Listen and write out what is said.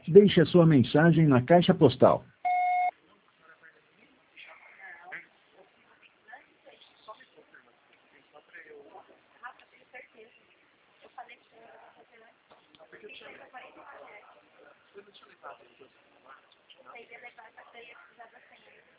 Deixe a sua mensagem na caixa postal. Você ia levar essa ceia, precisava da senha.